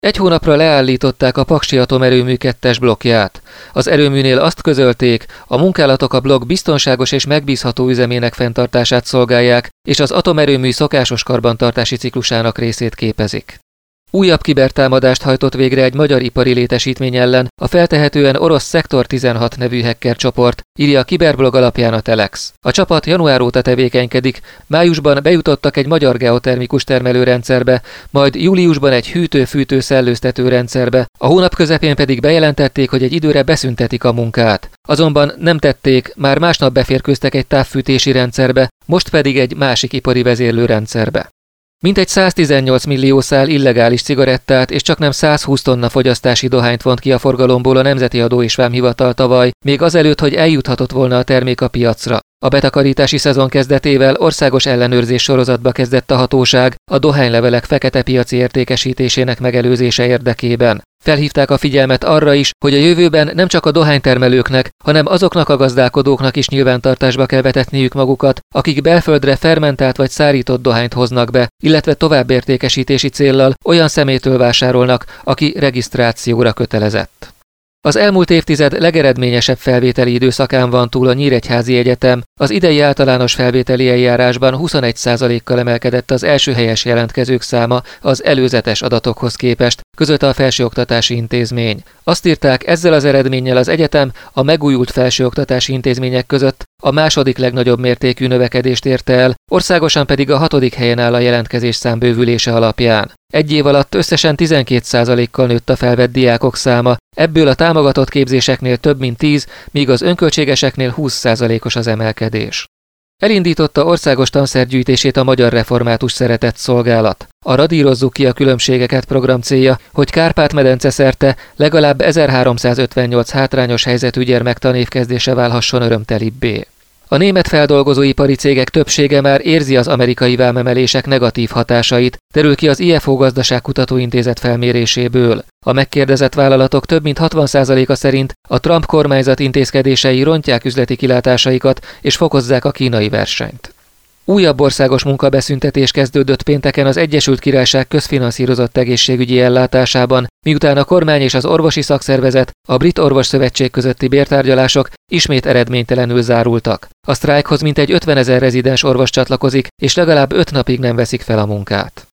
Egy hónapra leállították a Paksi Atomerőmű 2-es blokkját. Az erőműnél azt közölték, a munkálatok a blokk biztonságos és megbízható üzemének fenntartását szolgálják, és az atomerőmű szokásos karbantartási ciklusának részét képezik. Újabb kibertámadást hajtott végre egy magyar ipari létesítmény ellen a feltehetően orosz Szektor 16 nevű hacker csoport, írja a kiberblog alapján a Telex. A csapat január óta tevékenykedik, májusban bejutottak egy magyar geotermikus termelőrendszerbe, majd júliusban egy hűtő-fűtő szellőztető rendszerbe, a hónap közepén pedig bejelentették, hogy egy időre beszüntetik a munkát. Azonban nem tették, már másnap beférkőztek egy távfűtési rendszerbe, most pedig egy másik ipari vezérlőrendszerbe. Mintegy 118 millió szál illegális cigarettát és csaknem 120 tonna fogyasztási dohányt vont ki a forgalomból a Nemzeti Adó és Vámhivatal tavaly, még azelőtt, hogy eljuthatott volna a termék a piacra. A betakarítási szezon kezdetével országos ellenőrzés sorozatba kezdett a hatóság a dohánylevelek fekete piaci értékesítésének megelőzése érdekében. Felhívták a figyelmet arra is, hogy a jövőben nem csak a dohánytermelőknek, hanem azoknak a gazdálkodóknak is nyilvántartásba kell vetetniük magukat, akik belföldre fermentált vagy szárított dohányt hoznak be, illetve továbbértékesítési céllal olyan személytől vásárolnak, aki regisztrációra kötelezett. Az elmúlt évtized legeredményesebb felvételi időszakán van túl a Nyíregyházi Egyetem, az idei általános felvételi eljárásban 21%-kal emelkedett az első helyes jelentkezők száma az előzetes adatokhoz képest, közölte a Felsőoktatási Intézmény. Azt írták, ezzel az eredménnyel az egyetem a megújult felsőoktatási intézmények között a második legnagyobb mértékű növekedést érte el, országosan pedig a 6. helyen áll a jelentkezés szám bővülése alapján. Egy év alatt összesen 12%-kal nőtt a felvett diákok száma, ebből a támogatott képzéseknél több mint 10, míg az önköltségeseknél 20%-os az emelkedés. Elindította országos tanszergyűjtését a Magyar Református Szeretett Szolgálat. A Radírozzuk ki a különbségeket program célja, hogy Kárpát-medence szerte legalább 1358 hátrányos helyzetű gyermek tanévkezdése válhasson örömtelibbé. A német feldolgozóipari cégek többsége már érzi az amerikai vámemelések negatív hatásait, derül ki az IFO Gazdaságkutatóintézet felméréséből. A megkérdezett vállalatok több mint 60%-a szerint a Trump kormányzat intézkedései rontják üzleti kilátásaikat és fokozzák a kínai versenyt. Újabb országos munkabeszüntetés kezdődött pénteken az Egyesült Királyság közfinanszírozott egészségügyi ellátásában, miután a kormány és az orvosi szakszervezet, a Brit Orvosszövetség közötti bértárgyalások ismét eredménytelenül zárultak. A sztrájkhoz mintegy 50 000 rezidens orvos csatlakozik, és legalább 5 napig nem veszik fel a munkát.